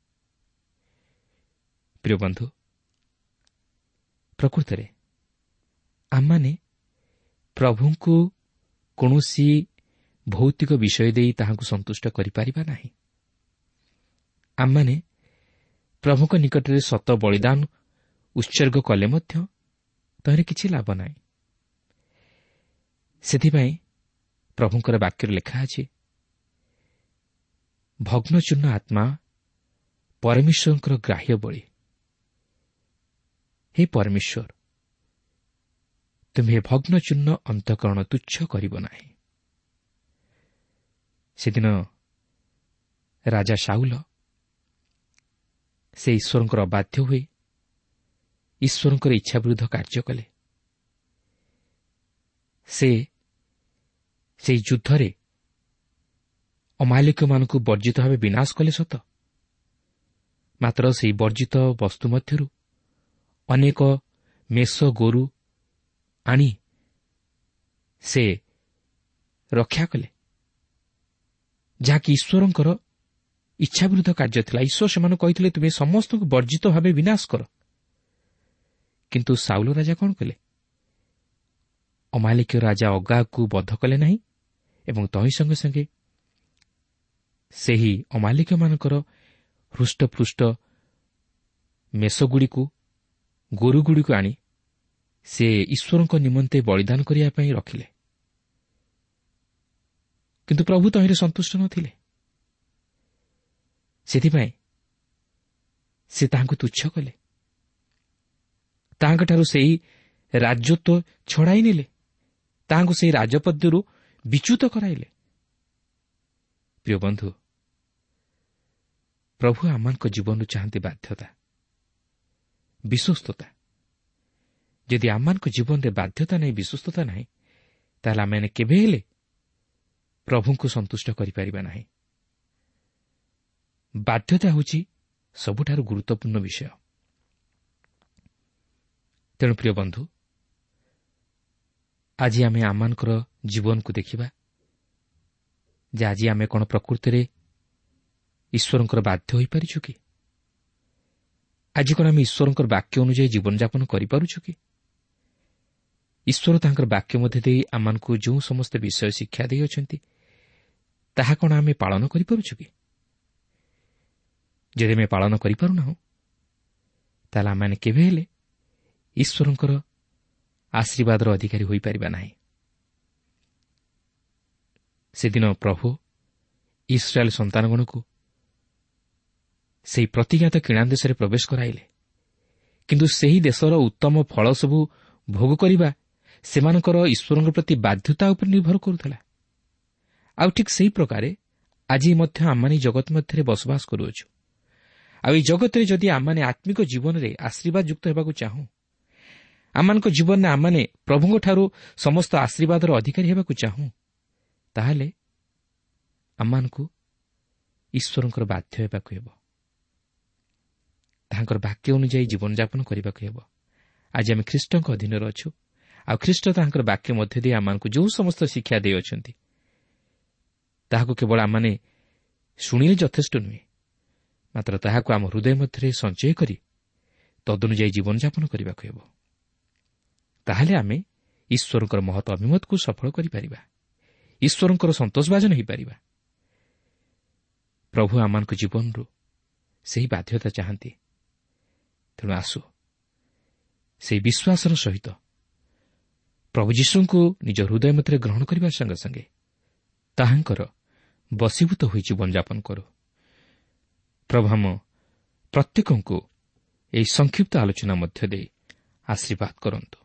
ପ୍ରିୟ ବନ୍ଧୁ, ପ୍ରକୃତରେ ଆମମାନେ ପ୍ରଭୁଙ୍କୁ କୌଣସି ଭୌତିକ ବିଷୟ ଦେଇ ତାହାଙ୍କୁ ସନ୍ତୁଷ୍ଟ କରିପାରିବା ନାହିଁ। ଆମମାନେ ପ୍ରଭୁଙ୍କ ନିକଟରେ ସତ ବଳିଦାନ ଉତ୍ସର୍ଗ କଲେ ମଧ୍ୟ ତହିଁରେ କିଛି ଲାଭ ନାହିଁ। ସେଥିପାଇଁ ପ୍ରଭୁଙ୍କର ବାକ୍ୟରେ ଲେଖା ଅଛି, ଭଗ୍ନଚୂର୍ଣ୍ଣ ଆତ୍ମା ପରମେଶ୍ୱରଙ୍କର ଗ୍ରାହ୍ୟ ବଳି। ହେ ପରମେଶ୍ୱର, ତୁମ୍ଭେ ଭଗ୍ନଚୂର୍ଣ୍ଣ ଅନ୍ତଃକରଣ ତୁଚ୍ଛ କରିବ ନାହିଁ। ସେଦିନ ରାଜା ଶାଉଲ ସେ ଈଶ୍ୱରଙ୍କର ଅବାଧ୍ୟ ହୋଇ ଈଶ୍ୱରଙ୍କର ଇଚ୍ଛା ବିରୁଦ୍ଧ କାର୍ଯ୍ୟ କଲେ। ସେ ସେହି ଯୁଦ୍ଧରେ ଅମାଲିକମାନଙ୍କୁ ବର୍ଜିତ ଭାବେ ବିନାଶ କଲେ ସତ, ମାତ୍ର ସେହି ବର୍ଜିତ ବସ୍ତୁ ମଧ୍ୟରୁ ଅନେକ ମେଷ ଗୋରୁ ଆଣି ସେ ରକ୍ଷା କଲେ, ଯାହାକି ଈଶ୍ୱରଙ୍କର ଇଚ୍ଛା ବିରୁଦ୍ଧ କାର୍ଯ୍ୟ ଥିଲା। ଈଶ୍ୱର ସେମାନଙ୍କୁ କହିଥିଲେ, ତୁମେ ସମସ୍ତଙ୍କୁ ବର୍ଜିତ ଭାବେ ବିନାଶ କର। କିନ୍ତୁ ସାଉଲ ରାଜା କ'ଣ କଲେ? ଅମାଲିକୀୟ ରାଜା ଅଗାଗକୁ ବଧ କଲେ ନାହିଁ ଏବଂ ତହିଁ ସଙ୍ଗେ ସଙ୍ଗେ ସେହି ଅମାଲିକମାନଙ୍କର ହୃଷ୍ଟପୃଷ୍ଟ ମେଷଗୁଡ଼ିକୁ ଗୋରୁଗୁଡ଼ିକୁ ଆଣି ସେ ଈଶ୍ୱରଙ୍କ ନିମନ୍ତେ ବଳିଦାନ କରିବା ପାଇଁ ରଖିଲେ। କିନ୍ତୁ ପ୍ରଭୁ ତହିଁରେ ସନ୍ତୁଷ୍ଟ ନଥିଲେ। ସେଥିପାଇଁ ସେ ତାହାଙ୍କୁ ତୁଚ୍ଛ କଲେ, ତାହାଙ୍କଠାରୁ ସେହି ରାଜତ୍ୱ ଛଡ଼ାଇ ନେଲେ, ତାହାଙ୍କୁ ସେହି ରାଜପଦରୁ ବିଚ୍ୟୁତ କରାଇଲେ। ପ୍ରିୟ ବନ୍ଧୁ, ପ୍ରଭୁ ଆମମାନଙ୍କ ଜୀବନରୁ ଚାହାନ୍ତି ବାଧ୍ୟତା, ବିଶ୍ୱସ୍ତତା। ଯଦି ଆମମାନଙ୍କ ଜୀବନରେ ବାଧ୍ୟତା ନାହିଁ, ବିଶ୍ୱସ୍ତତା ନାହିଁ, ତାହେଲେ ଆମେ କେବେ ହେଲେ ପ୍ରଭୁଙ୍କୁ ସନ୍ତୁଷ୍ଟ କରିପାରିବା ନାହିଁ। ବାଧ୍ୟତା ହେଉଛି ସବୁଠାରୁ ଗୁରୁତ୍ୱପୂର୍ଣ୍ଣ ବିଷୟ। ତେଣୁ ପ୍ରିୟ ବନ୍ଧୁ, ଆଜି ଆମେ ଆମମାନଙ୍କର ଜୀବନକୁ ଦେଖିବା ଯେ ଆଜି ଆମେ କ'ଣ ପ୍ରକୃତିରେ ଈଶ୍ୱରଙ୍କର ବାଧ୍ୟ ହୋଇପାରିଛୁ କି? ଆଜି କ'ଣ ଆମେ ଈଶ୍ୱରଙ୍କର ବାକ୍ୟ ଅନୁଯାୟୀ ଜୀବନଯାପନ କରିପାରୁଛୁ କି? ଈଶ୍ୱର ତାଙ୍କର ବାକ୍ୟ ମଧ୍ୟ ଦେଇ ଆମମାନଙ୍କୁ ଯେଉଁ ସମସ୍ତ ବିଷୟ ଶିକ୍ଷା ଦେଇଅଛନ୍ତି, ତାହା କ'ଣ ଆମେ ପାଳନ କରିପାରୁଛୁ କି? ଯଦି ଆମେ ପାଳନ କରିପାରୁନାହୁଁ, ତାହେଲେ ଆମମାନେ କେବେ ହେଲେ ଈଶ୍ୱରଙ୍କର ଆଶୀର୍ବାଦର ଅଧିକାରୀ ହୋଇପାରିବା ନାହିଁ। ସେଦିନ ପ୍ରଭୁ ଇସ୍ରାଏଲ ସନ୍ତାନଗଣକୁ ସେହି ପ୍ରତିଜ୍ଞାତ କିଣା ଦେଶରେ ପ୍ରବେଶ କରାଇଲେ, କିନ୍ତୁ ସେହି ଦେଶର ଉତ୍ତମ ଫଳ ସବୁ ଭୋଗ କରିବା ସେମାନଙ୍କର ଈଶ୍ୱରଙ୍କ ପ୍ରତି ବାଧ୍ୟତା ଉପରେ ନିର୍ଭର କରୁଥିଲା। ଆଉ ଠିକ୍ ସେହି ପ୍ରକାରେ ଆଜି ମଧ୍ୟ ଆମମାନେ ଜଗତ ମଧ୍ୟରେ ବସବାସ କରୁଅଛୁ। ଆଉ ଏହି ଜଗତରେ ଯଦି ଆମମାନେ ଆତ୍ମିକ ଜୀବନରେ ଆଶୀର୍ବାଦ ଯୁକ୍ତ ହେବାକୁ ଚାହୁଁ, ଆମମାନଙ୍କ ଜୀବନରେ ଆମମାନେ ପ୍ରଭୁଙ୍କଠାରୁ ସମସ୍ତ ଆଶୀର୍ବାଦର ଅଧିକାରୀ ହେବାକୁ ଚାହୁଁ, ତାହେଲେ ଆମମାନଙ୍କୁ ଈଶ୍ୱରଙ୍କର ବାଧ୍ୟ ହେବାକୁ ହେବ, ତାହାଙ୍କର ବାକ୍ୟ ଅନୁଯାୟୀ ଜୀବନଯାପନ କରିବାକୁ ହେବ। ଆଜି ଆମେ ଖ୍ରୀଷ୍ଟଙ୍କ ଅଧୀନରେ ଅଛୁ, ଆଉ ଖ୍ରୀଷ୍ଟ ତାହାଙ୍କର ବାକ୍ୟ ମଧ୍ୟ ଦେଇ ଆମମାନଙ୍କୁ ଯେଉଁ ସମସ୍ତ ଶିକ୍ଷା ଦେଇଅଛନ୍ତି, ତାହାକୁ କେବଳ ଆମମାନେ ଶୁଣିଲେ ଯଥେଷ୍ଟ ନୁହେଁ, ମାତ୍ର ତାହାକୁ ଆମ ହୃଦୟ ମଧ୍ୟରେ ସଞ୍ଚୟ କରି ତଦନୁଯାୟୀ ଜୀବନଯାପନ କରିବାକୁ ହେବ। ତାହେଲେ ଆମେ ଈଶ୍ୱରଙ୍କର ମହତ୍ ଅଭିମତକୁ ସଫଳ କରିପାରିବା, ଈଶ୍ୱରଙ୍କର ସନ୍ତୋଷଭାଜନ ହୋଇପାରିବା। ପ୍ରଭୁ ଆମମାନଙ୍କ ଜୀବନରୁ ସେହି ବାଧ୍ୟତା ଚାହାନ୍ତି। ତେଣୁ ଆସୁ ସେହି ବିଶ୍ୱାସର ସହିତ ପ୍ରଭୁ ଯୀଶୁଙ୍କୁ ନିଜ ହୃଦୟ ମଧ୍ୟରେ ଗ୍ରହଣ କରିବା ସଙ୍ଗେ ସଙ୍ଗେ ତାହାଙ୍କର ବଶୀଭୂତ ହୋଇ ଜୀବନଯାପନ କରୁ। ପ୍ରଭୁ ଆମ ପ୍ରତ୍ୟେକଙ୍କୁ ଏହି ସଂକ୍ଷିପ୍ତ ଆଲୋଚନା ମଧ୍ୟ ଦେଇ ଆଶୀର୍ବାଦ କରନ୍ତୁ।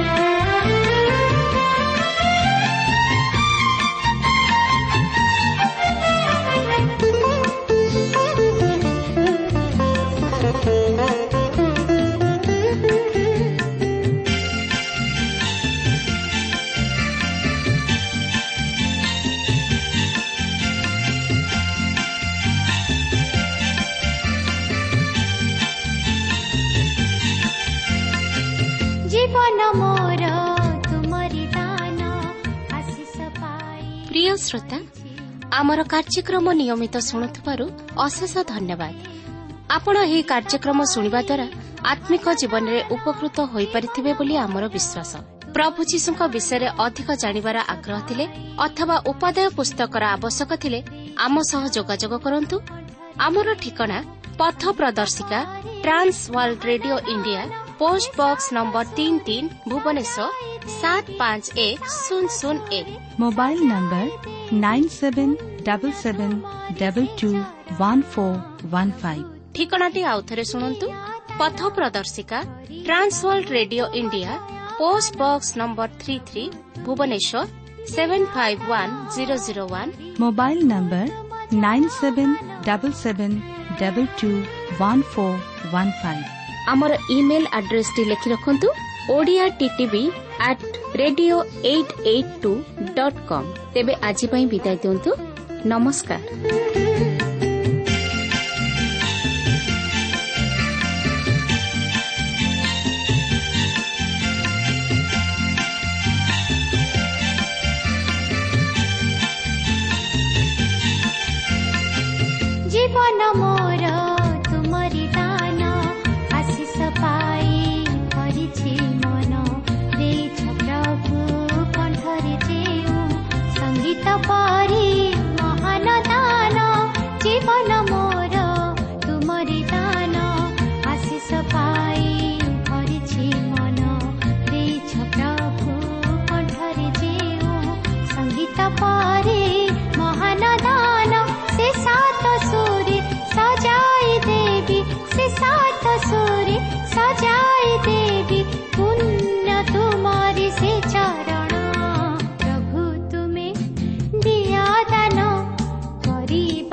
প্রিয় শ্রোতা, আমার কার্যক্রম নিয়মিত শুণুথিবারু অশেষ ধন্যবাদ। আপন এই কার্যক্রম শুনিবা দ্বারা আত্মিক জীবନରେ উপকৃত ହୋଇପାରିଥିବେ ବୋଲି ଆମର ବିଶ୍ୱାସ। ପ୍ରଭୁ ଯୀଶୁଙ୍କ ବିଷୟରେ ଅଧିକ ଜାଣିବାର ଆଗ୍ରହ ଥିଲେ ଅଥବା ଉପାଦେୟ ପୁସ୍ତକର ଆବଶ୍ୟକ ଥିଲେ ଆମ ସହ ଯୋଗାଯୋଗ କରନ୍ତୁ। ଆମର ଠିକଣା ପଥ ପ୍ରଦର୍ଶିକା, trans world radio India, post box number 33, Bhubaneswar 751001। Mobile number 9777221415। ठिकानाटी आउथरे सुनंतु। पथ प्रदर्शिका, trans world radio India, post box number 33, Bhubaneswar 751001। Mobile number 9777221415। आमर ईमेल एड्रेस टी लिखि रखंतु odiattb@radio882.com। तेबे आजि पई विदाय दियंतु। नमस्कार। जीवन मोर तुमरी दान आशीष पाई परिछि मन देछ प्रभु कण्ठरे जेउ संगीत परि महान दान। जीवन मोर तुमरी दान आशीष पाई परिछि मन देछ प्रभु कण्ठरे जेउ संगीत परि महान दान। से सात सुरी सजाई देवी, से सात सुरी सजाई देवी, पुण्य तुम्हारी से चरण। प्रभु तुम्हें दिया दान करी